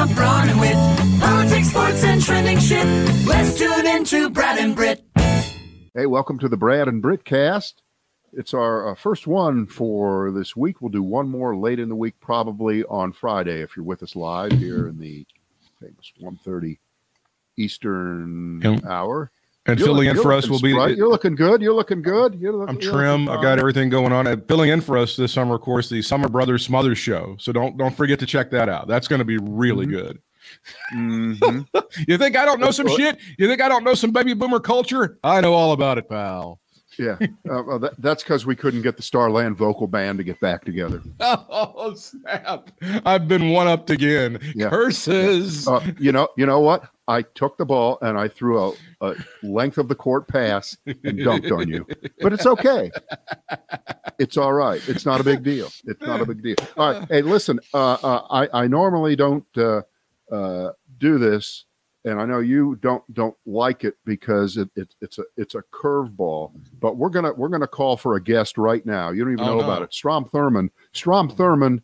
of brawn and wit. Politics, sports, and trending shit. Let's tune into Brad and Britt. Hey, welcome to the Brad and Britt cast. It's our first one for this week. We'll do one more late in the week, probably on Friday, if you're with us live here in the famous 1:30 Eastern hour. And filling in for us will be... You're looking good. I'm trim. I've got everything going on. And filling in for us this summer, of course, the Summer Brothers Smothers Show. So don't forget to check that out. That's going to be really good. Mm-hmm. You think I don't know some shit? You think I don't know some baby boomer culture? I know all about it, pal. Yeah, that's because we couldn't get the Starland vocal band to get back together. Oh, snap. I've been one-upped again. Yeah. Curses. You know what? I took the ball and I threw a length of the court pass and dunked on you. But it's okay. It's all right. It's not a big deal. All right. Hey, listen, I normally don't do this. And I know you don't like it because it's a curveball, but we're gonna call for a guest right now. You don't even know about it. Strom Thurmond. Strom Thurmond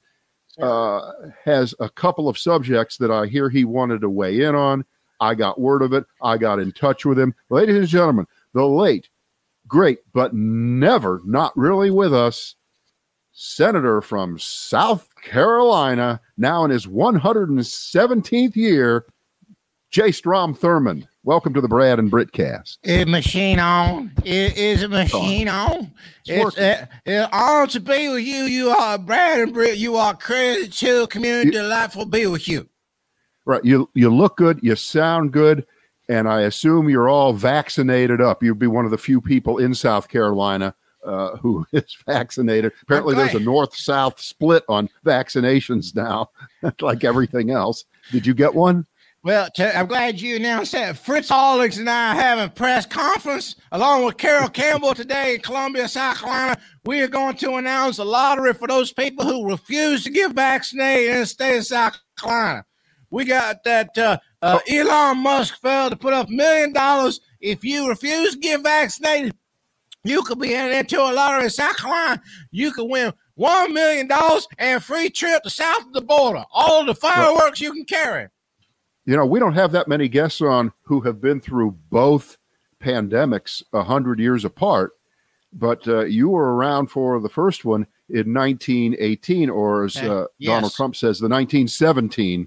has a couple of subjects that I hear he wanted to weigh in on. I got word of it. I got in touch with him. Ladies and gentlemen, the late, great, but never not really with us, Senator from South Carolina, now in his 117th year, J. Strom Thurmond. Welcome to the Brad and Britt cast. Is machine on? Is a machine on? It's on to be with you. You are Brad and Britt. You are credit to community, delightful to be with you. Right. You look good. You sound good. And I assume you're all vaccinated up. You'd be one of the few people in South Carolina who is vaccinated. Apparently there's a north-south split on vaccinations now, like everything else. Did you get one? Well, I'm glad you announced that. Fritz Hollings and I have a press conference along with Carol Campbell today in Columbia, South Carolina. We are going to announce a lottery for those people who refuse to get vaccinated in the state of South Carolina. We got that Elon Musk fell to put up $1 million. If you refuse to get vaccinated, you could be into a lottery in South Carolina. You could win $1 million and a free trip to south of the border. All the fireworks you can carry. You know, we don't have that many guests on who have been through both pandemics 100 years apart, but you were around for the first one in 1918, or as Donald Trump says, the 1917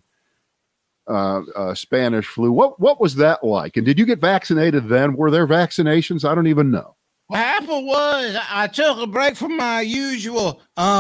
Spanish flu. What was that like? And did you get vaccinated then? Were there vaccinations? I don't even know. What happened was I took a break from my usual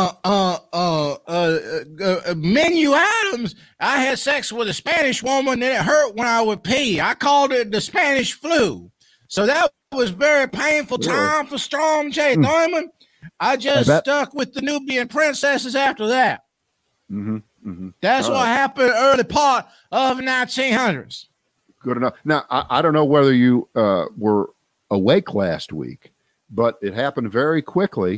menu items. I had sex with a Spanish woman and it hurt when I would pee. I called it the Spanish flu. So that was very painful time for Strom J. Thurmond. I just stuck with the Nubian princesses after that. Mm-hmm. Mm-hmm. That's what happened early part of 1900s. Good enough. Now, I don't know whether you were awake last week, but it happened very quickly.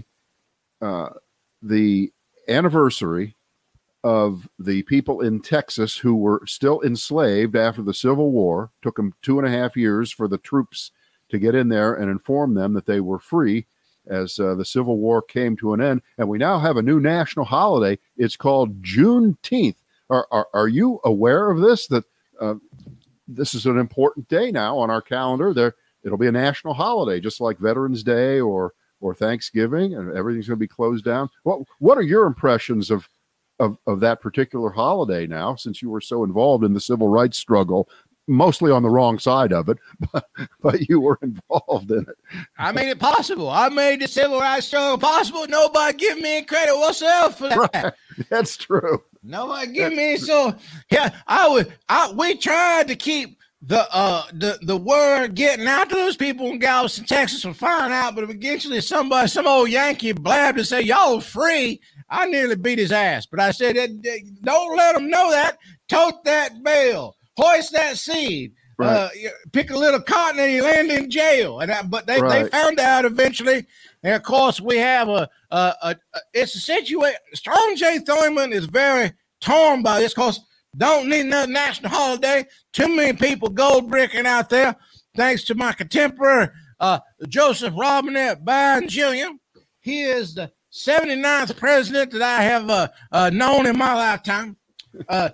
The anniversary of the people in Texas who were still enslaved after the Civil War, took them 2.5 years for the troops to get in there and inform them that they were free as the Civil War came to an end. And we now have a new national holiday. It's called Juneteenth. Are you aware of this, that this is an important day now on our calendar? It'll be a national holiday, just like Veterans Day or Thanksgiving, and everything's going to be closed down. What are your impressions of that particular holiday now, since you were so involved in the civil rights struggle, mostly on the wrong side of it, but you were involved in it? I made it possible. I made the civil rights struggle possible. Nobody give me credit whatsoever for that. Right. That's true. Nobody give me so. Yeah, we tried to keep the word getting out to those people in Galveston, Texas, from finding out, but eventually some old Yankee blabbed and said, "Y'all free." I nearly beat his ass, but I said, "Don't let them know that. Tote that bale, hoist that seed, pick a little cotton, and you land in jail." But they found out eventually, and of course we have it's a situation. Strom J. Thurmond is very torn by this because don't need another national holiday. Too many people gold bricking out there. Thanks to my contemporary, Joseph Robinette Biden Jr. He is the 79th president that I have known in my lifetime.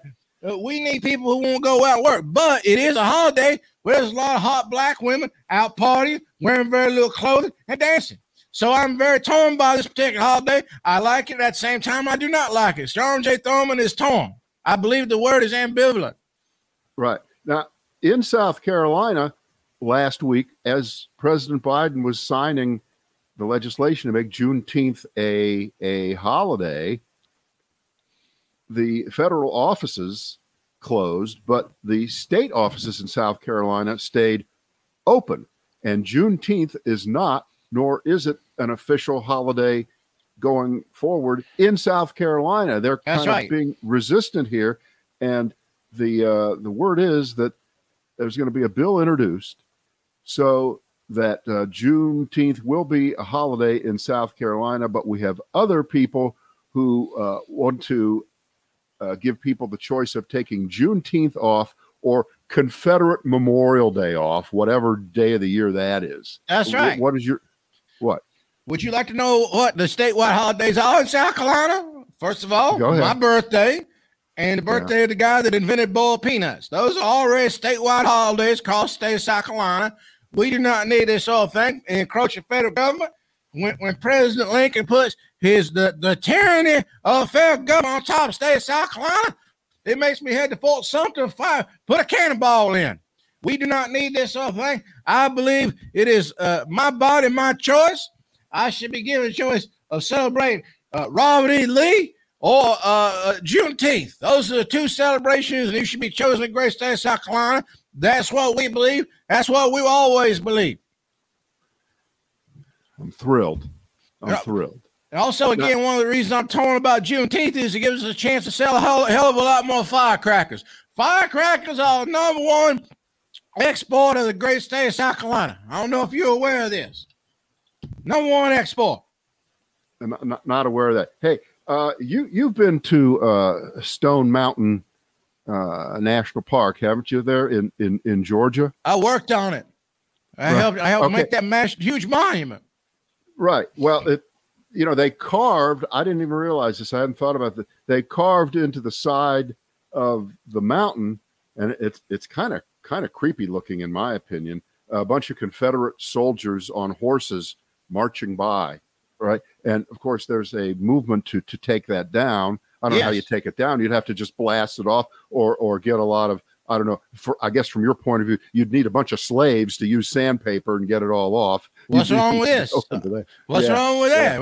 We need people who won't go out and work. But it is a holiday where there's a lot of hot black women out partying, wearing very little clothing, and dancing. So I'm very torn by this particular holiday. I like it. At the same time, I do not like it. Storm J. Thurman is torn. I believe the word is ambivalent. Right. Now, in South Carolina last week, as President Biden was signing the legislation to make Juneteenth a holiday, the federal offices closed, but the state offices in South Carolina stayed open. And Juneteenth is not, nor is it, an official holiday going forward in South Carolina. They're kind of being resistant here. And the word is that there's going to be a bill introduced so that Juneteenth will be a holiday in South Carolina, but we have other people who want to give people the choice of taking Juneteenth off or Confederate Memorial Day off, whatever day of the year that is. That's right. What is your, what? Would you like to know what the statewide holidays are in South Carolina? First of all, my birthday and the birthday of the guy that invented boiled peanuts. Those are already statewide holidays across the state of South Carolina. We do not need this whole thing encroaching federal government. When President Lincoln puts the tyranny of federal government on top of the state of South Carolina, it makes me head to Fort Sumter and put a cannonball in. We do not need this whole thing. I believe it is my body, my choice. I should be given a choice of celebrating Robert E. Lee or Juneteenth. Those are the two celebrations, and you should be chosen in the great state of South Carolina. That's what we believe. That's what we always believe. I'm thrilled. I'm thrilled. And also, again, one of the reasons I'm torn about Juneteenth is it gives us a chance to sell a hell of a lot more firecrackers. Firecrackers are the number one export of the great state of South Carolina. I don't know if you're aware of this. Number one export. I'm not aware of that. Hey, you've been to Stone Mountain National Park, haven't you? There in Georgia. I worked on it. I helped make that huge monument. Right. Well, they carved. I didn't even realize this. I hadn't thought about that. They carved into the side of the mountain, and it's kind of creepy looking, in my opinion. A bunch of Confederate soldiers on horses marching by, right? And of course, there's a movement to take that down. I don't know how you take it down. You'd have to just blast it off, or get a lot of, I don't know. I guess from your point of view, you'd need a bunch of slaves to use sandpaper and get it all off. What's wrong with this? What's wrong with that?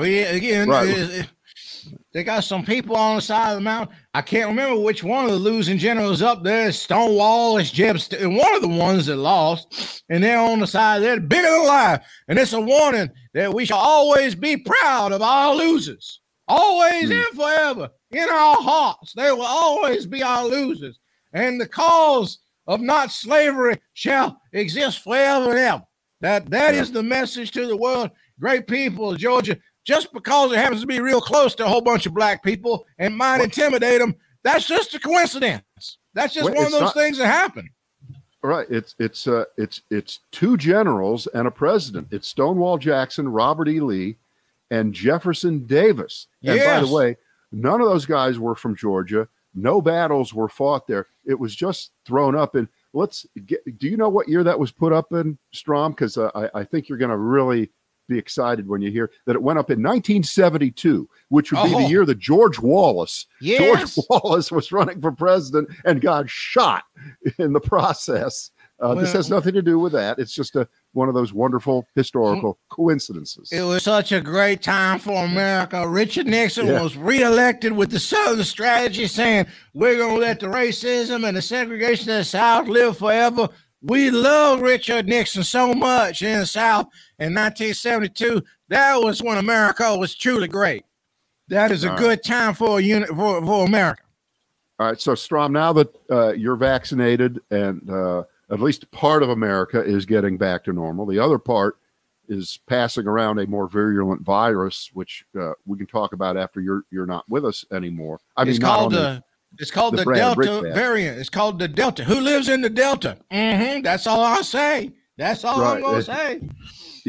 They got some people on the side of the mountain. I can't remember which one of the losing generals up there. Stonewall is Jeb, one of the ones that lost, and they're on the side. They're bigger than life, and it's a warning that we shall always be proud of our losers, always and forever in our hearts. They will always be our losers, and the cause of not slavery shall exist forever and ever. That is the message to the world. Great people of Georgia. Just because it happens to be real close to a whole bunch of black people and might intimidate them, that's just a coincidence. That's just one of those things that happen. Right. It's two generals and a president. It's Stonewall Jackson, Robert E. Lee, and Jefferson Davis. And by the way, none of those guys were from Georgia. No battles were fought there. It was just thrown up in. Do you know what year that was put up in, Strom? Because I think you're going to really be excited when you hear that it went up in 1972, which would be the year that George Wallace was running for president and got shot in the process. This has nothing to do with that. It's just one of those wonderful historical coincidences. It was such a great time for America. Richard Nixon was reelected with the Southern strategy, saying we're going to let the racism and the segregation of the South live forever. We love Richard Nixon so much in the South in 1972. That was when America was truly great. That is a good time for America. All right. So, Strom, now that you're vaccinated and at least part of America is getting back to normal, the other part is passing around a more virulent virus, which we can talk about after you're not with us anymore. It's called the Delta variant. It's called the Delta. Who lives in the Delta? That's all I'll say. That's all I'm going to say.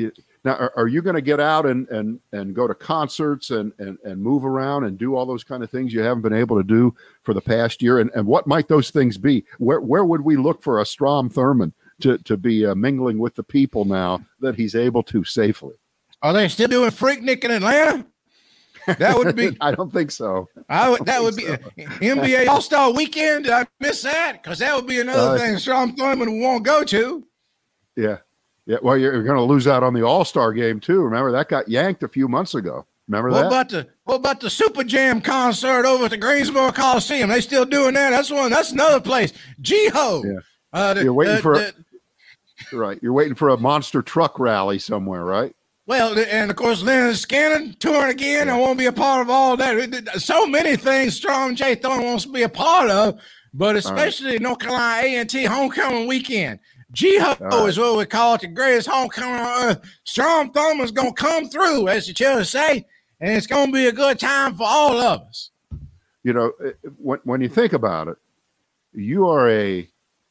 Now, are you going to get out and go to concerts and move around and do all those kind of things you haven't been able to do for the past year? And what might those things be? Where would we look for a Strom Thurmond to be mingling with the people now that he's able to safely? Are they still doing Freaknik in Atlanta? That would be. I don't think so. That would be NBA All-Star Weekend. Did I miss that? Because that would be another thing Strom Thurmond won't go to. Yeah. Yeah. Well, you're going to lose out on the All-Star game too. Remember that got yanked a few months ago. Remember that? What about the Super Jam concert over at the Greensboro Coliseum? They still doing that? That's another place. G-Ho. Yeah. You're waiting right. You're waiting for a monster truck rally somewhere, right? Well, and of course, Leonard Skinner touring again. I won't be a part of all that. So many things Strom J. Thurmond wants to be a part of, but especially North Carolina A&T homecoming weekend. G-Ho is what we call it, the greatest homecoming on earth. Strom Thurmond's going to come through, as the children say, and it's going to be a good time for all of us. You know, when you think about it, you are a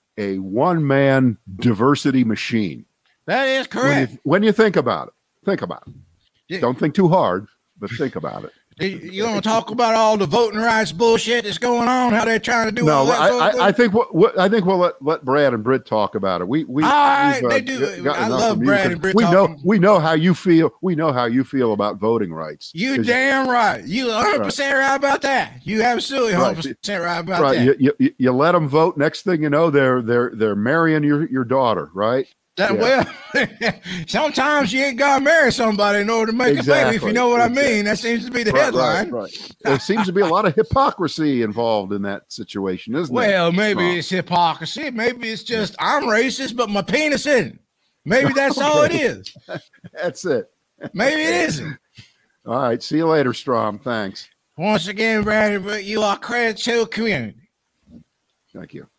one-man diversity machine. That is correct. When you think about it. Think about it. Yeah. Don't think too hard, but think about it. You want to talk about all the voting rights bullshit that's going on? How they're trying to do? No, I think we'll let Brad and Britt talk about it. They do. I love Brad and Britt. We know how you feel. We know how you feel about voting rights. You damn right. You 100% right about that. You absolutely 100% right about that. You let them vote. Next thing you know, they're marrying your daughter, right? Well, sometimes you ain't got to marry somebody in order to make a baby, if you know what I mean. That seems to be the headline. Right. There seems to be a lot of hypocrisy involved in that situation, isn't there? Well, maybe it's hypocrisy. Maybe it's just I'm racist, but my penis isn't. Maybe that's all it is. That's it. Maybe it isn't. All right. See you later, Strom. Thanks. Once again, Brandon, you are credit to the community. Thank you.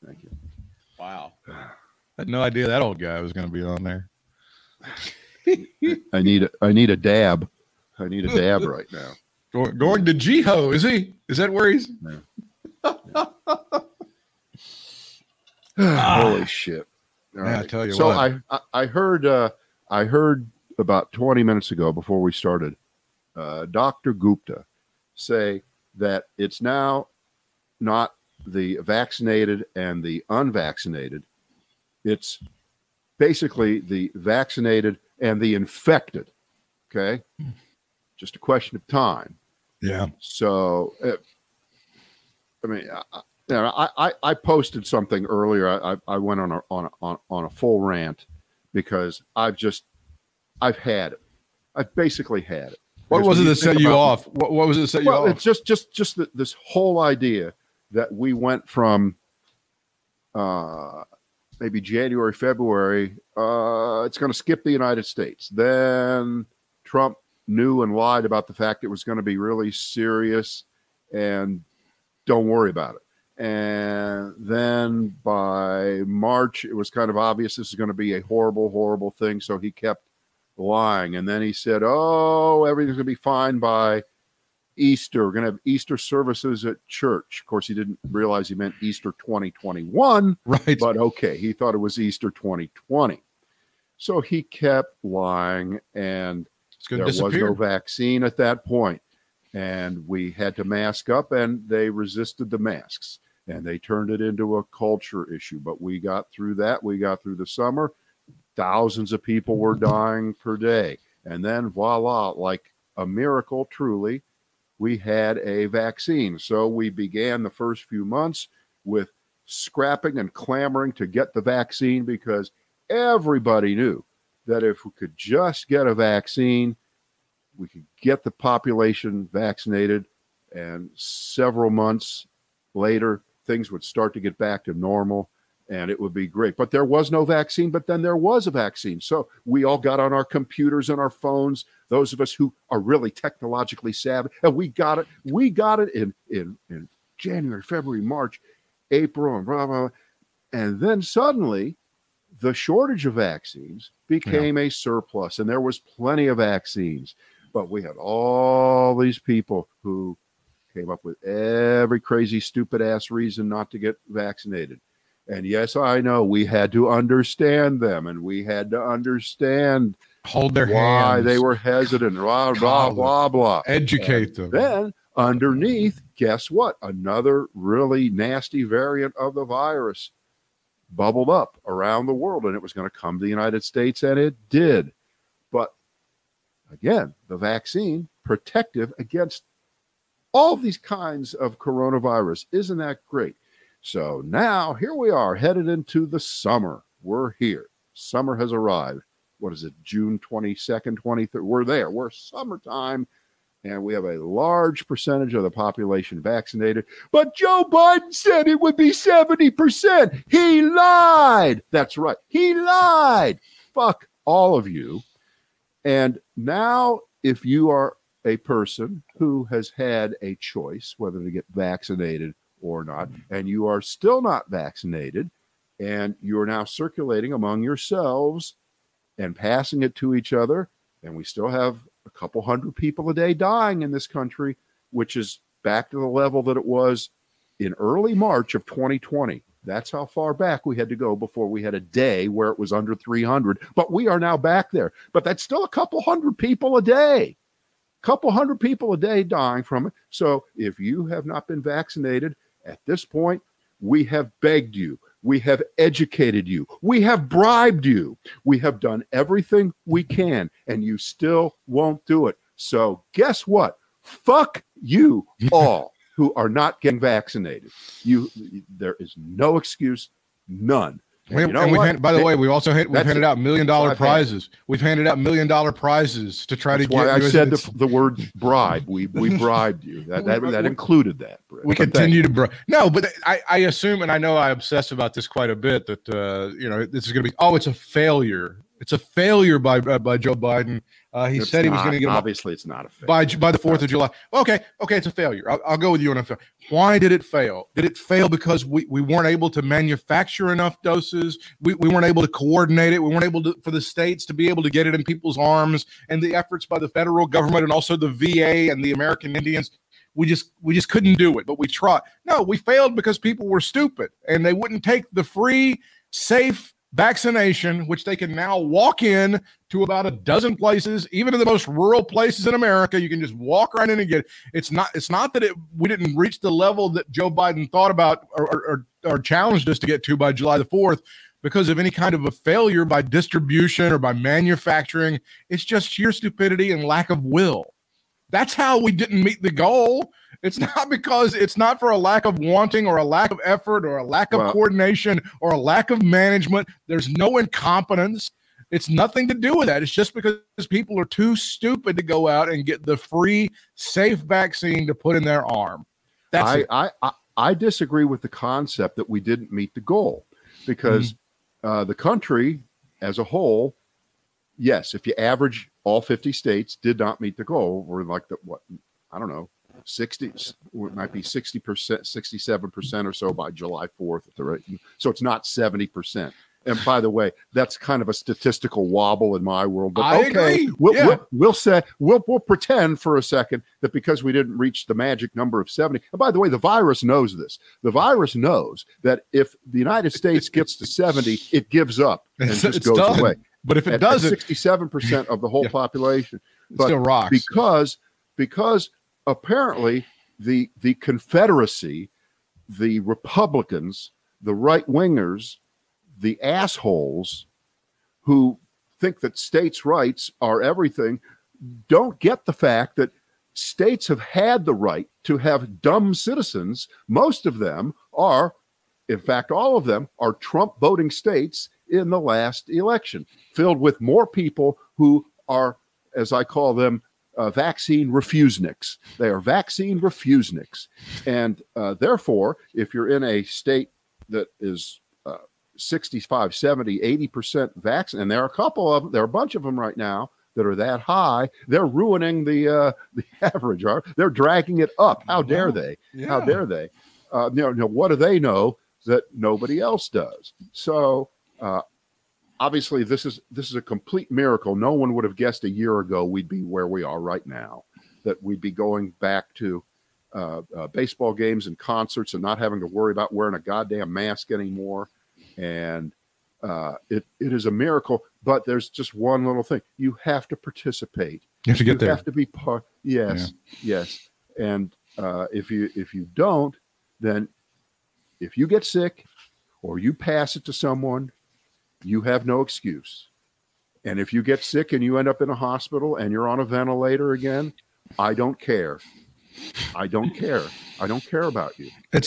Wow. I had no idea that old guy was going to be on there. I need a dab. I need a dab right now. Going to G-Ho, is he? Is that where he's? Yeah. Holy shit! All right. I tell you so what. I heard about 20 minutes ago before we started, Dr. Gupta say that it's now not the vaccinated and the unvaccinated. It's basically the vaccinated and the infected. Okay. Just a question of time. Yeah. So, I posted something earlier. I went on a full rant because I've had it. I've basically had it. What was it that set you off? What was it that set you off? It's just this whole idea that we went from, maybe January, February, it's going to skip the United States. Then Trump knew and lied about the fact it was going to be really serious and don't worry about it. And then by March, it was kind of obvious this is going to be a horrible, horrible thing. So he kept lying. And then he said, everything's going to be fine by Easter. We're going to have Easter services at church. Of course, he didn't realize he meant Easter 2021. Right. But okay, he thought it was Easter 2020. So he kept lying, and there was no vaccine at that point. And we had to mask up, and they resisted the masks, and they turned it into a culture issue. But we got through that. We got through the summer. Thousands of people were dying per day. And then voila, like a miracle, truly, we had a vaccine. So we began the first few months with scrapping and clamoring to get the vaccine because everybody knew that if we could just get a vaccine, we could get the population vaccinated, and several months later, things would start to get back to normal, and it would be great. But there was no vaccine, but then there was a vaccine. So we all got on our computers and our phones, those of us who are really technologically savvy, and we got it. We got it in January, February, March, April, and blah, blah, blah. And then suddenly the shortage of vaccines became a surplus, and there was plenty of vaccines. But we had all these people who came up with every crazy, stupid-ass reason not to get vaccinated. And yes, I know we had to understand them, and we had to understand Hold their why hands. they were hesitant, blah, blah, blah, blah. Educate them. Then underneath, guess what? Another really nasty variant of the virus bubbled up around the world, and it was going to come to the United States, and it did. But again, the vaccine, protective against all these kinds of coronavirus. Isn't that great? So now here we are headed into the summer. We're here. Summer has arrived. What is it? June 22nd, 23rd. We're there. We're summertime. And we have a large percentage of the population vaccinated. But Joe Biden said it would be 70%. He lied. That's right. He lied. Fuck all of you. And now, if you are a person who has had a choice whether to get vaccinated or not, and you are still not vaccinated, and you are now circulating among yourselves and passing it to each other, and we still have a couple hundred people a day dying in this country, which is back to the level that it was in early March of 2020. That's how far back we had to go before we had a day where it was under 300. But we are now back there. But that's still a couple hundred people a day. Couple hundred people a day dying from it. So if you have not been vaccinated at this point, we have begged you. We have educated you. We have bribed you. We have done everything we can, and you still won't do it. So guess what? Fuck you all who are not getting vaccinated. There is no excuse, none. By the way, we've handed out $1 million prizes. We've handed out $1 million prizes to try to get. Why I said the word bribe. We bribed you. That included that. Britt. We continue to bribe. No, but I assume, and I know I obsess about this quite a bit, that this is going to be. Oh, it's a failure. It's a failure by Joe Biden. He said he was going to get. Obviously, it's not a failure. By the 4th of July. Okay, it's a failure. I'll go with you on a failure. Why did it fail? Did it fail because we weren't able to manufacture enough doses? We weren't able to coordinate it. We weren't able for the states to be able to get it in people's arms, and the efforts by the federal government and also the VA and the American Indians. We just couldn't do it, but we tried. No, we failed because people were stupid and they wouldn't take the free, safe vaccination, which they can now walk in to about a dozen places, even in the most rural places in America. You can just walk right in and get it. It's not that we didn't reach the level that Joe Biden thought about or challenged us to get to by July the 4th because of any kind of a failure by distribution or by manufacturing. It's just sheer stupidity and lack of will. That's how we didn't meet the goal. It's not for a lack of wanting or a lack of effort or a lack of coordination or a lack of management. There's no incompetence. It's nothing to do with that. It's just because people are too stupid to go out and get the free, safe vaccine to put in their arm. I disagree with the concept that we didn't meet the goal because the country as a whole, yes, if you average all 50 states, did not meet the goal. We're like 60, it might be 60%, 67% or so by July 4th at the rate. So it's not 70%. And by the way, that's kind of a statistical wobble in my world. But I agree. We'll pretend for a second that because we didn't reach the magic number of 70. And by the way, the virus knows this. The virus knows that if the United States gets to 70, it gives up and just goes away. But if it doesn't, 67% of the whole population, it still rocks because apparently the Confederacy, the Republicans, the right wingers, the assholes who think that states' rights are everything, don't get the fact that states have had the right to have dumb citizens. Most of them are, in fact, all of them are Trump voting states in the last election, filled with more people who are, as I call them, vaccine refuseniks. They are vaccine refuseniks. And therefore, if you're in a state that is 65, 70, 80% vaccinated, and there are a bunch of them right now that are that high, they're ruining the average. They're dragging it up. How dare they? Yeah. How dare they? What do they know that nobody else does? So obviously, this is a complete miracle. No one would have guessed a year ago we'd be where we are right now, that we'd be going back to baseball games and concerts and not having to worry about wearing a goddamn mask anymore, and It is a miracle, but there's just one little thing. You have to participate. You have to get there. You have to be part. Yes, yes. And if you don't, then if you get sick or you pass it to someone, you have no excuse. And if you get sick and you end up in a hospital and you're on a ventilator again, I don't care. I don't care. I don't care about you. That's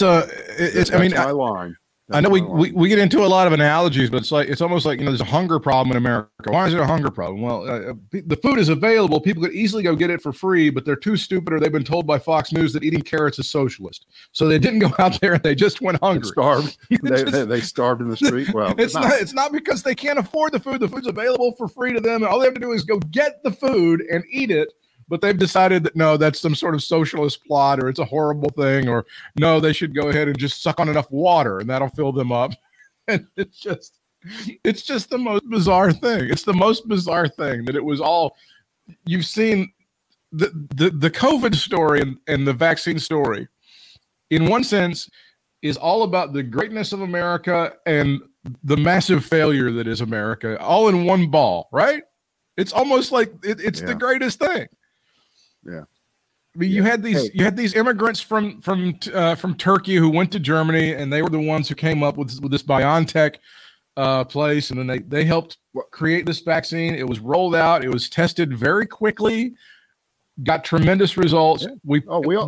my line. I know we get into a lot of analogies, but it's almost like, there's a hunger problem in America. Why is it a hunger problem? Well, the food is available. People could easily go get it for free, but they're too stupid, or they've been told by Fox News that eating carrots is socialist. So they didn't go out there and they just went hungry. Starved. They starved in the street. Well, it's not because they can't afford the food. The food's available for free to them. And all they have to do is go get the food and eat it. But they've decided that, no, that's some sort of socialist plot, or it's a horrible thing, or no, they should go ahead and just suck on enough water and that'll fill them up. And it's just the most bizarre thing. It's the most bizarre thing that it was all, you've seen the COVID story and the vaccine story, in one sense, is all about the greatness of America and the massive failure that is America, all in one ball, right? It's almost like it's the greatest thing. Yeah, I mean, you had these immigrants from Turkey who went to Germany, and they were the ones who came up with this BioNTech place, and then they helped create this vaccine. It was rolled out. It was tested very quickly, got tremendous results. Yeah. We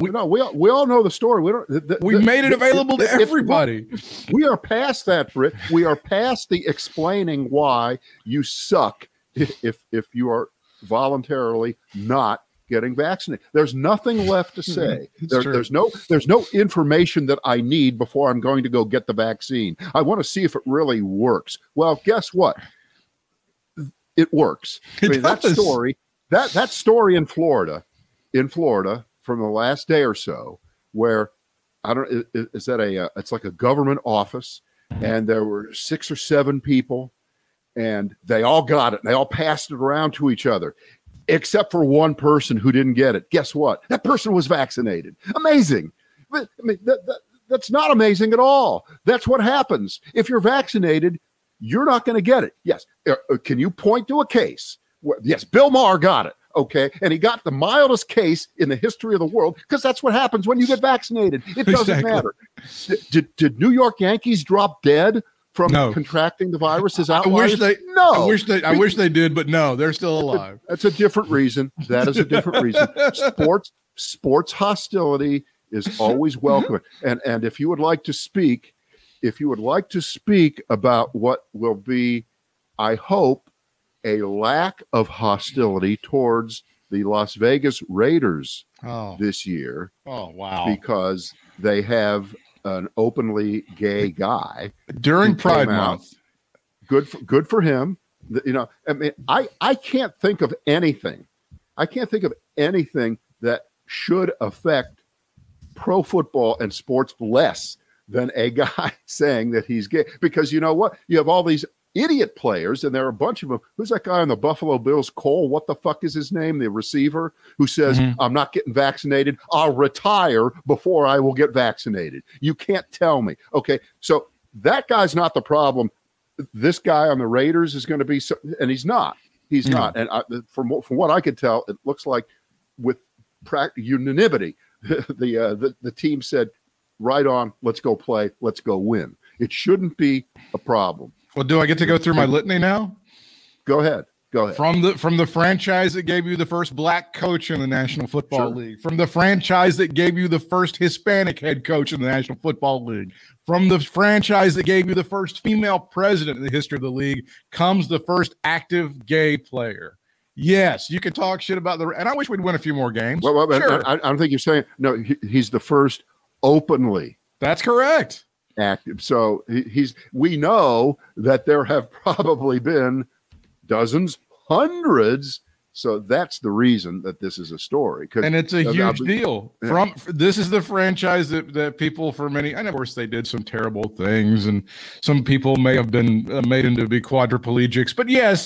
all know the story. We made it available to everybody. We are past that, Britt. We are past the explaining why you suck if you are voluntarily not getting vaccinated. There's nothing left to say. There's no information that I need before I'm going to go get the vaccine. I want to see if it really works. Well, guess what? It works. That story in Florida from the last day or so, where it's like a government office, and there were 6 or 7 people, and they all got it. And they all passed it around to each other, except for one person who didn't get it. Guess what? That person was vaccinated. Amazing. I mean, that's not amazing at all. That's what happens. If you're vaccinated, you're not going to get it. Yes. Can you point to a case? Yes, Bill Maher got it. Okay. And he got the mildest case in the history of the world, because that's what happens when you get vaccinated. It doesn't matter. Did New York Yankees drop dead from contracting the virus? I wish they did, but no, they're still alive. That's a different reason. That is a different reason. Sports hostility is always welcome. And if you would like to speak about what will be, I hope, a lack of hostility towards the Las Vegas Raiders this year. Oh, wow. Because they have an openly gay guy during Pride Month. Good for him. I mean, I can't think of anything. That should affect pro football and sports less than a guy saying that he's gay. Because you know what? You have all these idiot players, and there are a bunch of them. Who's that guy on the Buffalo Bills? Cole, what the fuck is his name? The receiver who says, I'm not getting vaccinated. I'll retire before I will get vaccinated. You can't tell me. Okay, so that guy's not the problem. This guy on the Raiders is going to be, and he's not. He's not. And from what I could tell, it looks like with unanimity, the team said, right on, let's go play, let's go win. It shouldn't be a problem. Well, do I get to go through my litany now? Go ahead. From the franchise that gave you the first black coach in the National Football League, from the franchise that gave you the first Hispanic head coach in the National Football League, from the franchise that gave you the first female president in the history of the league, comes the first active gay player. Yes, you can talk shit about and I wish we'd win a few more games. Well, sure. I don't think you're saying, no, he's the first openly. That's correct. Active. So we know that there have probably been dozens, hundreds. So that's the reason that this is a story. And it's a huge deal. Yeah. This is the franchise that people for many, and of course they did some terrible things, and some people may have been made into be quadriplegics. But yes,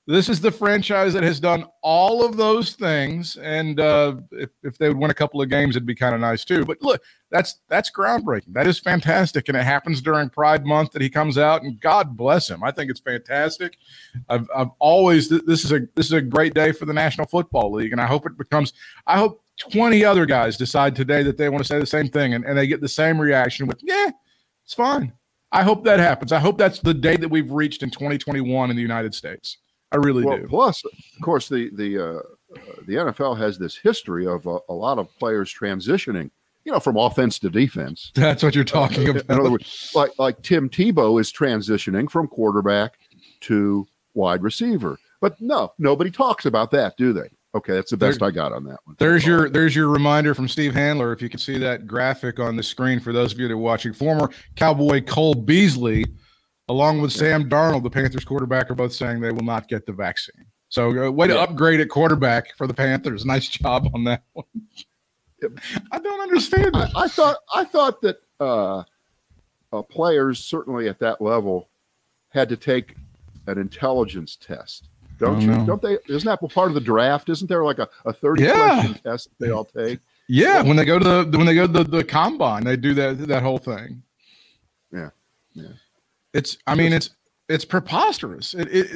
This is the franchise that has done all of those things, and if they would win a couple of games, it'd be kind of nice too. But look, that's groundbreaking. That is fantastic, and it happens during Pride Month that he comes out, and God bless him. I think it's fantastic. I've always this is a great day for the National Football League, and I hope 20 other guys decide today that they want to say the same thing, and they get the same reaction with, yeah, it's fine. I hope that happens. I hope that's the day that we've reached in 2021 in the United States. I really do. Plus, of course, the NFL has this history of a lot of players transitioning, from offense to defense. That's what you're talking about. In other words, like Tim Tebow is transitioning from quarterback to wide receiver. But no, nobody talks about that, do they? Okay, that's the best I got on that one. There's your reminder from Steve Handler. If you can see that graphic on the screen for those of you that are watching, former Cowboy Cole Beasley, along with Sam Darnold, the Panthers quarterback, are both saying they will not get the vaccine. So way to upgrade at quarterback for the Panthers. Nice job on that one. I don't understand that. I thought that players certainly at that level had to take an intelligence test. Don't you? Don't they? Isn't that part of the draft? Isn't there like a 30 question test that they all take? Yeah, when they go to the combine, they do that whole thing. Yeah. It's preposterous.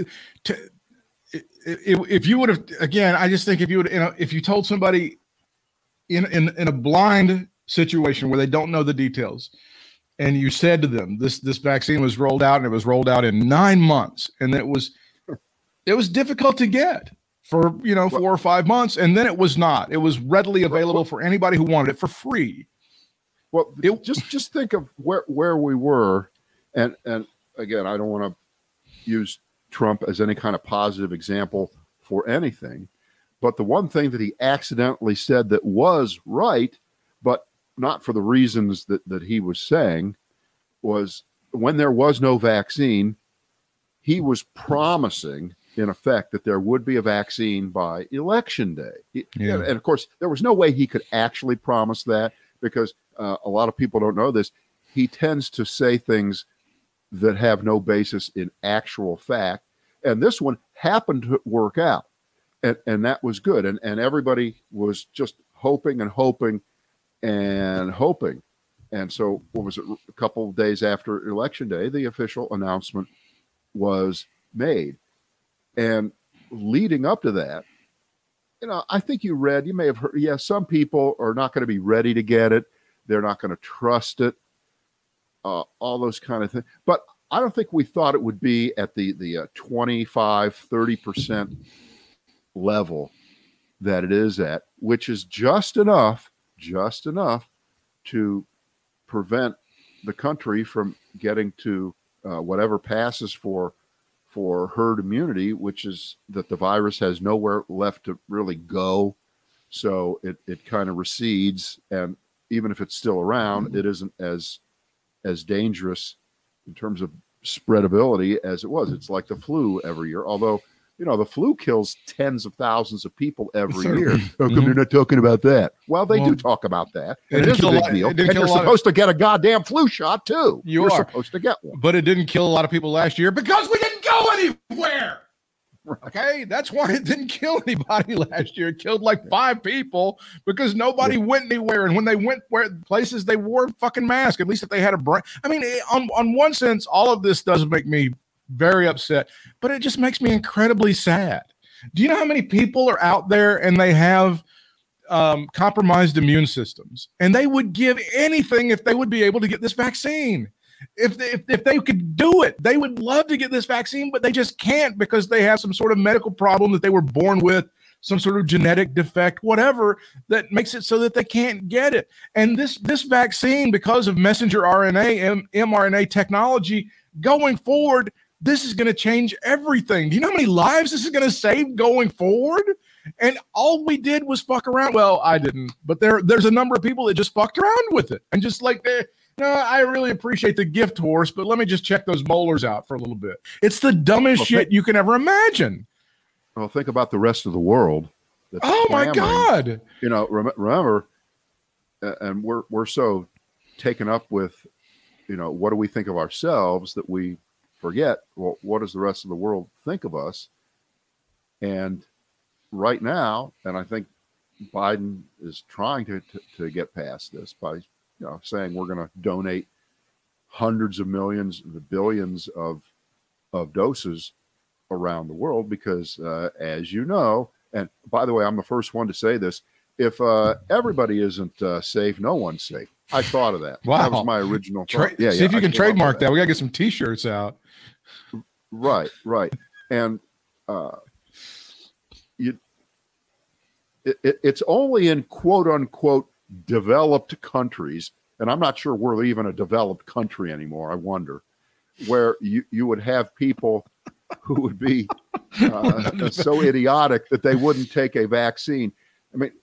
If you would have, again, I just think if you told somebody in a blind situation where they don't know the details, and you said to them, this vaccine was rolled out, and it was rolled out in 9 months, and it was difficult to get for 4 or 5 months, and then it was not. It was readily available for anybody who wanted it for free. Well, just think of where we were. And again, I don't want to use Trump as any kind of positive example for anything, but the one thing that he accidentally said that was right, but not for the reasons that he was saying, was when there was no vaccine, he was promising, in effect, that there would be a vaccine by Election Day. And of course, there was no way he could actually promise that, because a lot of people don't know this. He tends to say things that have no basis in actual fact. And this one happened to work out. And that was good. And everybody was just hoping and hoping and hoping. And so, what was it? A couple of days after Election Day, the official announcement was made. And leading up to that, I think you may have heard, some people are not going to be ready to get it. They're not going to trust it. All those kind of things. But I don't think we thought it would be at the 25, 30% level that it is at, which is just enough to prevent the country from getting to whatever passes for herd immunity, which is that the virus has nowhere left to really go. So it kind of recedes, and even if it's still around, it isn't as dangerous in terms of spreadability as it was. It's like the flu every year, although the flu kills tens of thousands of people every year. How come you're not talking about that? Well, they do talk about that. It is a big deal. And you're supposed to get a goddamn flu shot too. You're supposed to get one. But it didn't kill a lot of people last year because we didn't go anywhere. Right. Okay, that's why it didn't kill anybody last year. It killed like 5 people because nobody went anywhere. And when they went places, they wore fucking masks, at least if they had a brain. I mean, on one sense, all of this does make me very upset, but it just makes me incredibly sad. Do you know how many people are out there and they have compromised immune systems, and they would give anything if they would be able to get this vaccine? If they could do it, they would love to get this vaccine, but they just can't because they have some sort of medical problem that they were born with, some sort of genetic defect, whatever, that makes it so that they can't get it. And this vaccine, because of messenger RNA, mRNA technology, going forward, this is going to change everything. Do you know how many lives this is going to save going forward? And all we did was fuck around. Well, I didn't, but there's a number of people that just fucked around with it. And just like, I really appreciate the gift horse, but let me just check those molars out for a little bit. It's the dumbest shit you can ever imagine. Well, think about the rest of the world. Oh my God. Remember, and we're so taken up with, what do we think of ourselves that we forget, well, what does the rest of the world think of us? And right now, and I think Biden is trying to get past this by saying we're going to donate hundreds of millions, billions of doses around the world because, as you know, and by the way, I'm the first one to say this, if everybody isn't safe, no one's safe. I thought of that. Wow. That was my original thought. See if you can trademark that. We got to get some T-shirts out. Right. And it's only in quote unquote developed countries, and I'm not sure we're even a developed country anymore. I wonder where you would have people who would be so idiotic that they wouldn't take a vaccine. I mean,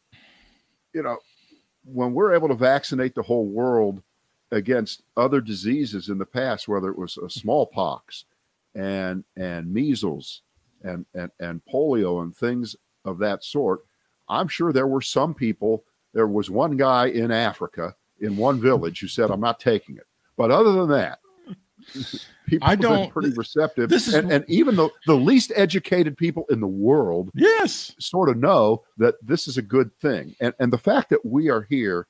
when we're able to vaccinate the whole world against other diseases in the past, whether it was smallpox and measles and polio and things of that sort, I'm sure there were some people. There was one guy in Africa in one village who said, "I'm not taking it." But other than that, people have been pretty receptive. And even the least educated people in the world, yes, sort of know that this is a good thing. And the fact that we are here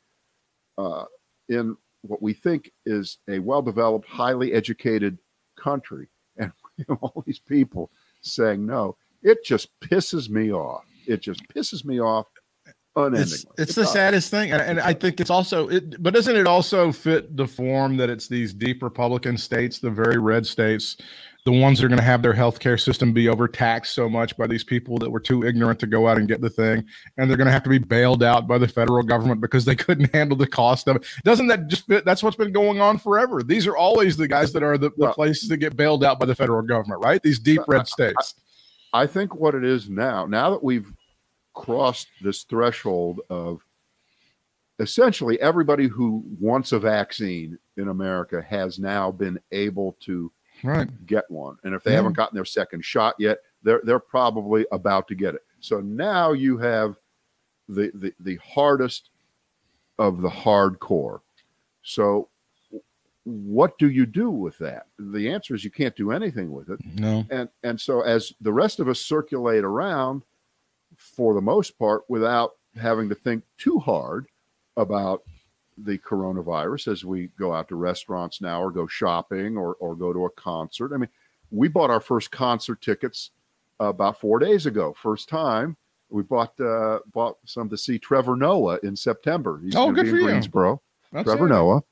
in what we think is a well-developed, highly educated country, and all these people saying no, it just pisses me off. It just pisses me off unendingly. It's the saddest thing. And I think it's also, but doesn't it also fit the form that it's these deep Republican states, the very red states, the ones that are going to have their healthcare system be overtaxed so much by these people that were too ignorant to go out and get the thing. And they're going to have to be bailed out by the federal government because they couldn't handle the cost of it. Doesn't that just fit? That's what's been going on forever. These are always the guys that are the places that get bailed out by the federal government, right? These deep red states. I think what it is now that we've crossed this threshold of essentially everybody who wants a vaccine in America has now been able to get one. And if they haven't gotten their second shot yet, they're probably about to get it. So now you have the hardest of the hardcore. So what do you do with that? The answer is you can't do anything with it. No. And so as the rest of us circulate around, for the most part, without having to think too hard about the coronavirus as we go out to restaurants now or go shopping or go to a concert. I mean, we bought our first concert tickets about 4 days ago. First time we bought some to see Trevor Noah in September. He's going to be in Greensboro. Trevor Noah.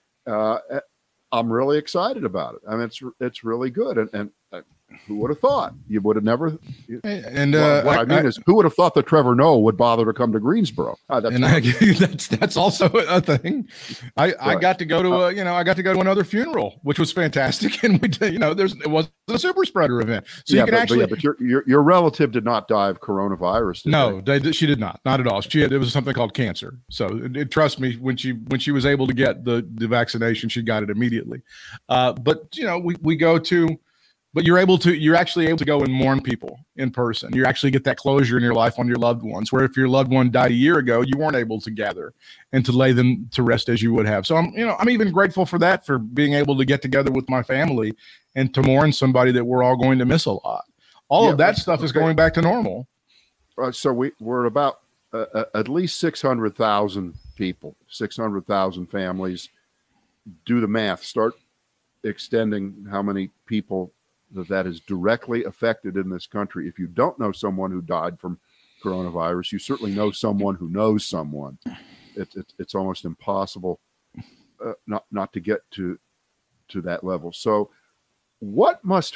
I'm really excited about it. I mean, it's really good. And who would have thought? You would have never. And what I mean is, who would have thought that Trevor Noah would bother to come to Greensboro? That's also a thing. I got to go to another funeral, which was fantastic, and it wasn't a super spreader event, so you can but your relative did not die of coronavirus. No, she did not at all. It was something called cancer. So trust me, when she was able to get the vaccination, she got it immediately. But we go to. But you're actually able to go and mourn people in person. You actually get that closure in your life on your loved ones, where if your loved one died a year ago, you weren't able to gather and to lay them to rest as you would have. So I'm even grateful for that, for being able to get together with my family and to mourn somebody that we're all going to miss a lot. All of that stuff is going back to normal. So we're about at least 600,000 people, 600,000 families. Do the math. Start extending how many people that is directly affected in this country. If you don't know someone who died from coronavirus, you certainly know someone who knows someone. It's almost impossible not to get to that level. So what must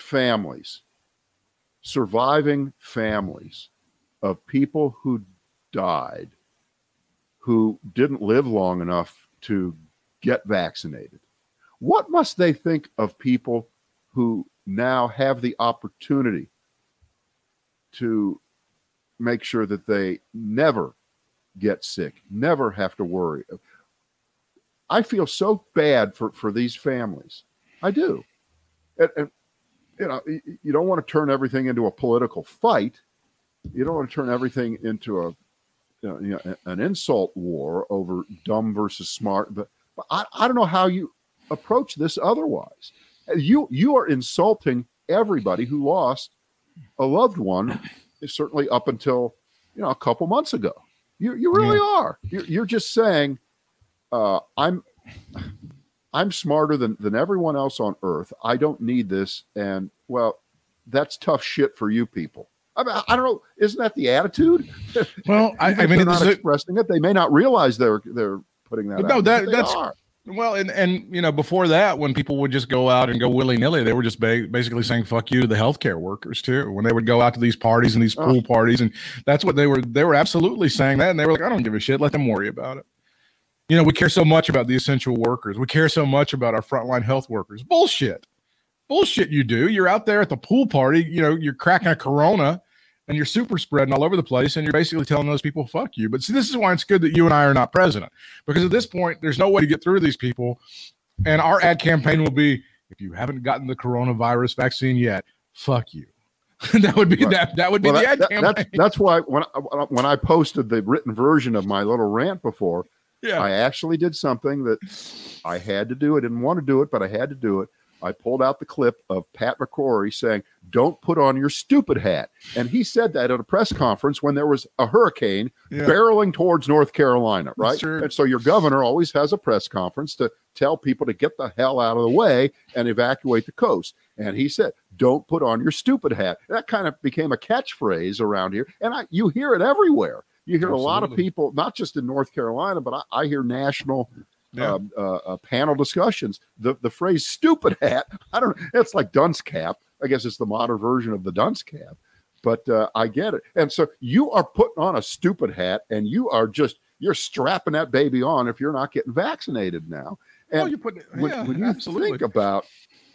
surviving families of people who died, who didn't live long enough to get vaccinated, what must they think of people who now have the opportunity to make sure that they never get sick, never have to worry? I feel so bad for these families. I do. And you don't want to turn everything into a political fight. You don't want to turn everything into an insult war over dumb versus smart. But I don't know how you approach this otherwise. You are insulting everybody who lost a loved one certainly up until a couple months ago. You really are. You're just saying, I'm smarter than everyone else on earth. I don't need this, and well, that's tough shit for you people. I don't know. Isn't that the attitude? Well, I mean, they're not expressing it. They may not realize they're putting that. No, out. that's well, and before that, when people would just go out and go willy nilly, they were just basically saying "fuck you" to the healthcare workers too. When they would go out to these parties and these pool parties, and that's what they were absolutely saying that, and they were like, "I don't give a shit. Let them worry about it." We care so much about the essential workers. We care so much about our frontline health workers. Bullshit. You do. You're out there at the pool party. You're cracking a Corona and you're super spreading all over the place. And you're basically telling those people, fuck you. But see, this is why it's good that you and I are not president, because at this point, there's no way to get through these people. And our ad campaign will be, if you haven't gotten the coronavirus vaccine yet, fuck you. That would be right. That would be the ad campaign. That's why when I posted the written version of my little rant before, I actually did something that I had to do. I didn't want to do it, but I had to do it. I pulled out the clip of Pat McCrory saying, "Don't put on your stupid hat." And he said that at a press conference when there was a hurricane barreling towards North Carolina, right? And so your governor always has a press conference to tell people to get the hell out of the way and evacuate the coast. And he said, "Don't put on your stupid hat." That kind of became a catchphrase around here. And you hear it everywhere. You hear a lot of people, not just in North Carolina, but I hear national panel discussions. The phrase "stupid hat," I don't know. It's like dunce cap. I guess it's the modern version of the dunce cap. But I get it. And so you are putting on a stupid hat, and you're strapping that baby on if you're not getting vaccinated now. And when you think about,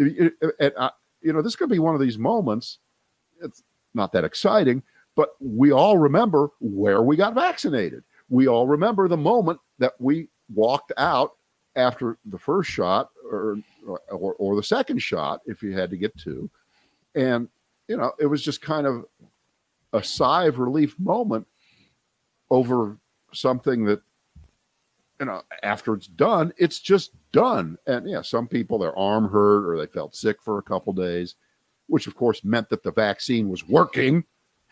this could be one of these moments. It's not that exciting, but we all remember where we got vaccinated. We all remember the moment that we walked out after the first shot or the second shot, if you had to get two. And, it was just kind of a sigh of relief moment over something that, after it's done, it's just done. And some people, their arm hurt or they felt sick for a couple days, which of course meant that the vaccine was working.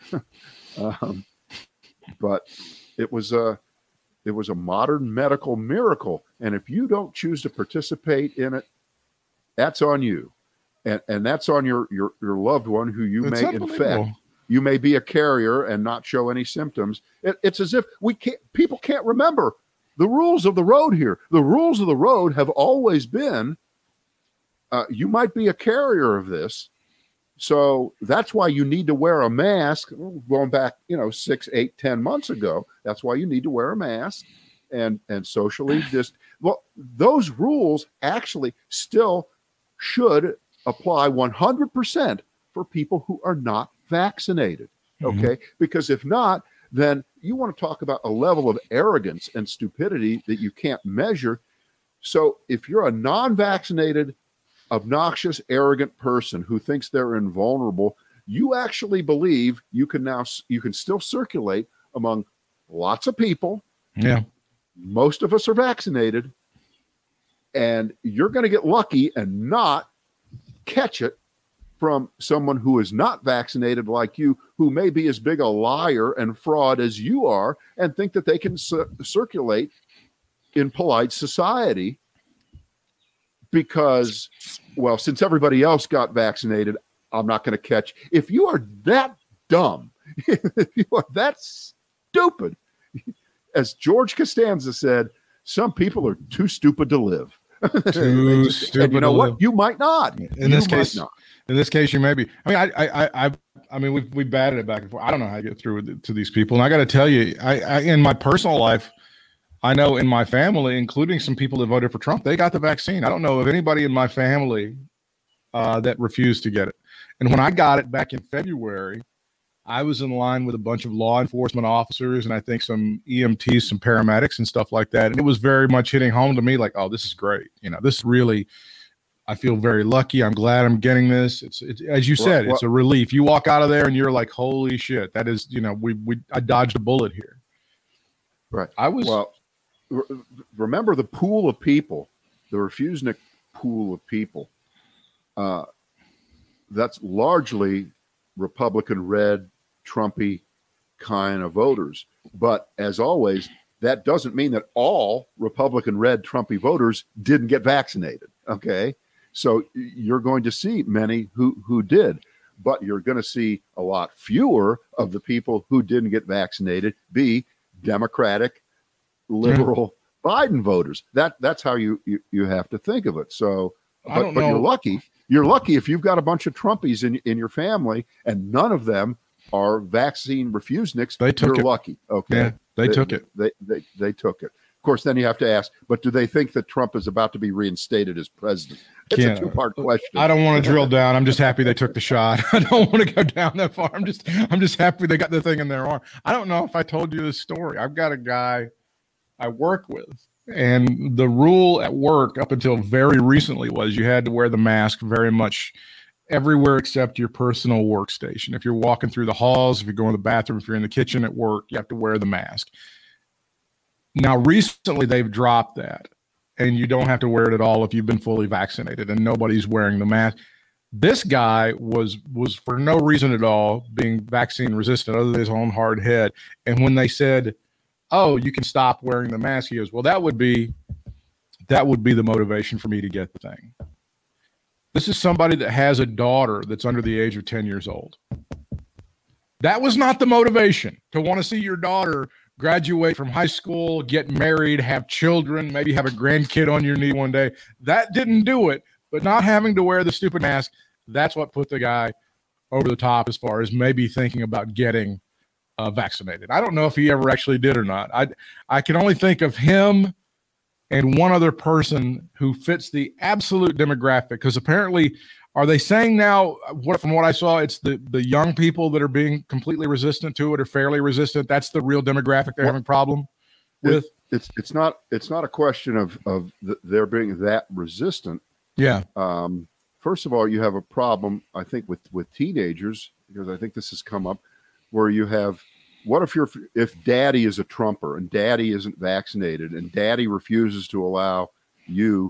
But it was a modern medical miracle. And if you don't choose to participate in it, that's on you. And that's on your loved one who you may infect. You may be a carrier and not show any symptoms. It's as if people can't remember the rules of the road here. The rules of the road have always been, you might be a carrier of this. So that's why you need to wear a mask. Going back, 6, 8, 10 months ago, that's why you need to wear a mask and socially well, those rules actually still should apply 100% for people who are not vaccinated. Okay. Because if not, then you want to talk about a level of arrogance and stupidity that you can't measure. So if you're a non-vaccinated, obnoxious, arrogant person who thinks they're invulnerable, you actually believe you can still circulate among lots of people. Yeah. Most of us are vaccinated, and you're going to get lucky and not catch it from someone who is not vaccinated like you, who may be as big a liar and fraud as you are and think that they can circulate in polite society because, well, since everybody else got vaccinated, I'm not going to catch. If you are that dumb, if you are that stupid, as George Costanza said, some people are too stupid to live. Too stupid. And you know what? You might not. In this case, you may be. I mean, we batted it back and forth. I don't know how to get through to these people. And I got to tell you, I in my personal life, I know in my family, including some people that voted for Trump, they got the vaccine. I don't know of anybody in my family that refused to get it. And when I got it back in February, I was in line with a bunch of law enforcement officers and I think some EMTs, some paramedics and stuff like that. And it was very much hitting home to me like, oh, this is great. This really, I feel very lucky. I'm glad I'm getting this. It's as you said, it's a relief. You walk out of there and you're like, holy shit, that is, I dodged a bullet here. Right. Remember the pool of people, the Refusnik pool of people. That's largely Republican red, Trumpy kind of voters. But as always, that doesn't mean that all Republican red Trumpy voters didn't get vaccinated. Okay. So you're going to see many who did, but you're going to see a lot fewer of the people who didn't get vaccinated be Democratic, liberal Biden voters. That's how you have to think of it. So, but you're lucky. You're lucky if you've got a bunch of Trumpies in your family and none of them are vaccine refuseniks. You're lucky. Okay. Yeah, they took it. They took it. Of course, then you have to ask, but do they think that Trump is about to be reinstated as president? It's a two-part question. I don't want to drill down. I'm just happy they took the shot. I don't want to go down that far. I'm just happy they got the thing in their arm. I don't know if I told you this story. I've got a guy I work with, and the rule at work up until very recently was you had to wear the mask very much everywhere except your personal workstation. If you're walking through the halls, if you're going to the bathroom, if you're in the kitchen at work, you have to wear the mask. Now, recently they've dropped that, and you don't have to wear it at all if you've been fully vaccinated, and nobody's wearing the mask. This guy was for no reason at all being vaccine resistant other than his own hard head. And when they said, "Oh, you can stop wearing the mask," he goes, "Well, that would be the motivation for me to get the thing." This is somebody that has a daughter that's under the age of 10 years old. That was not the motivation to want to see your daughter graduate from high school, get married, have children, maybe have a grandkid on your knee one day. That didn't do it, but not having to wear the stupid mask, that's what put the guy over the top as far as maybe thinking about getting vaccinated. I don't know if he ever actually did or not. I can only think of him and one other person who fits the absolute demographic, because apparently, are they saying now, from what I saw, it's the young people that are being completely resistant to it or fairly resistant? That's the real demographic they're having a problem with? It's not a question of their being that resistant. Yeah. First of all, you have a problem, I think, with teenagers, because I think this has come up, where you have, what if daddy is a Trumper and daddy isn't vaccinated and daddy refuses to allow you,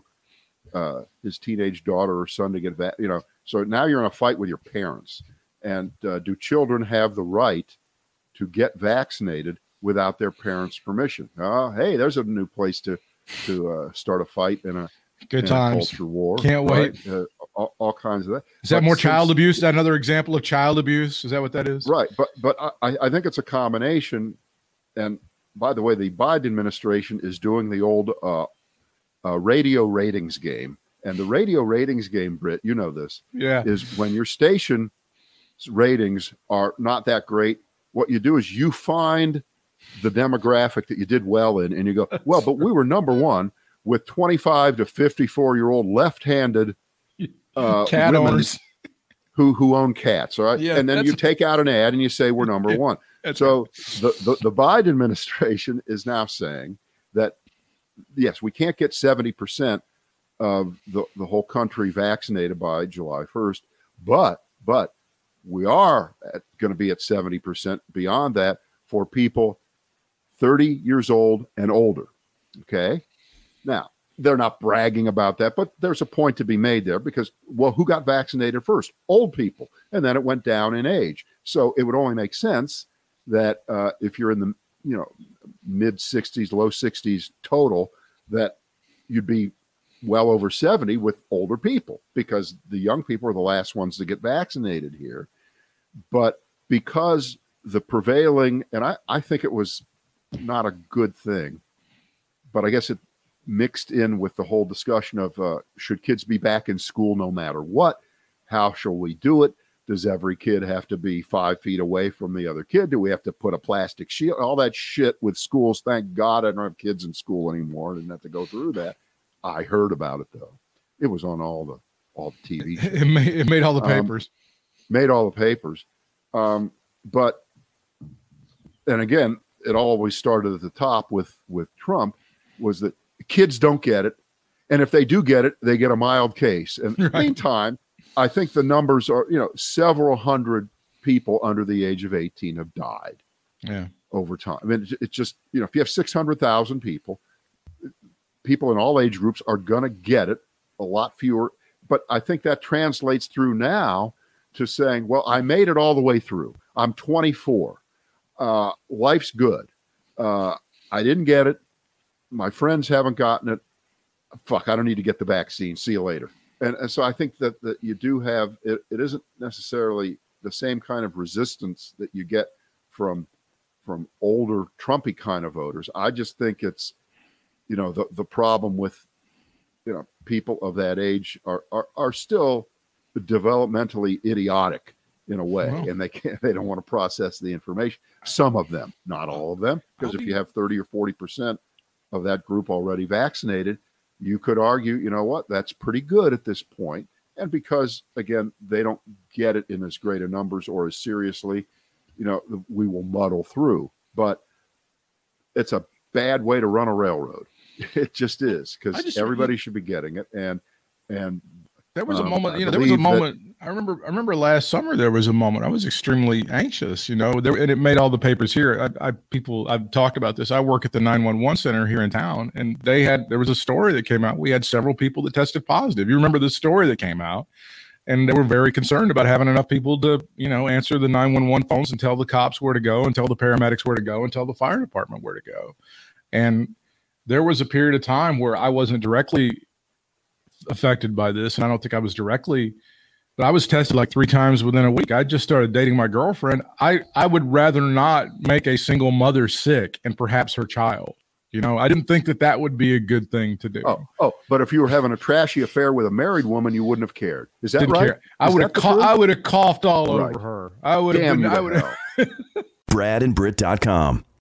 his teenage daughter or son to get so now you're in a fight with your parents. And do children have the right to get vaccinated without their parents' permission? Hey, there's a new place to start a fight in a culture war. Can't wait. Right? All kinds of that. Is that more child abuse? Is that another example of child abuse? Is that what that is? Right. But I think it's a combination. And by the way, the Biden administration is doing the old radio ratings game. And the radio ratings game, Britt, you know this, is when your station ratings are not that great, what you do is you find the demographic that you did well in, and you go, well, but we were number one with 25 to 54-year-old left-handed cat owners who own cats. All right. Yeah, and then you take out an ad and you say, we're number one. So the Biden administration is now saying that, yes, we can't get 70% of the whole country vaccinated by July 1st, but we are going to be at 70% beyond that for people 30 years old and older. Okay. Now, they're not bragging about that, but there's a point to be made there because, well, who got vaccinated first? Old people. And then it went down in age. So it would only make sense that if you're in the mid 60s, low 60s total, that you'd be well over 70 with older people, because the young people are the last ones to get vaccinated here. But because the prevailing, and I think it was not a good thing, but I guess it mixed in with the whole discussion of should kids be back in school no matter what? How shall we do it? Does every kid have to be 5 feet away from the other kid? Do we have to put a plastic shield? All that shit with schools. Thank God I don't have kids in school anymore. I didn't have to go through that. I heard about it though. It was on all the TV shows. It made all the papers. Made all the papers. But, and again, it always started at the top with Trump, was that kids don't get it. And if they do get it, they get a mild case. And in the meantime, I think the numbers are, several hundred people under the age of 18 have died over time. I mean, it's just, if you have 600,000 people in all age groups are going to get it, a lot fewer. But I think that translates through now to saying, well, I made it all the way through. I'm 24. Life's good. I didn't get it. My friends haven't gotten it. Fuck, I don't need to get the vaccine. See you later. And so I think that you do have, it isn't necessarily the same kind of resistance that you get from older Trumpy kind of voters. I just think it's, the problem with, people of that age are still developmentally idiotic in a way, and they don't want to process the information. Some of them, not all of them, because if you have 30 or 40% of that group already vaccinated, you could argue, you know what, that's pretty good at this point. And because, again, they don't get it in as great a numbers or as seriously, we will muddle through. But it's a bad way to run a railroad. It just is, because everybody should be getting it. And there was a moment, there was a moment. I remember last summer there was a moment I was extremely anxious, and it made all the papers here. I've talked about this. I work at the 911 center here in town, and there was a story that came out. We had several people that tested positive. You remember the story that came out, and they were very concerned about having enough people to, answer the 911 phones and tell the cops where to go, and tell the paramedics where to go, and tell the fire department where to go. And there was a period of time where I wasn't directly affected by this, and I don't think I was directly, but I was tested like 3 times within a week. I just started dating my girlfriend. I would rather not make a single mother sick and perhaps her child. I didn't think that would be a good thing to do. But if you were having a trashy affair with a married woman, you wouldn't have cared. Is that right? I would have coughed all over her. I would have. BradandBritt.com.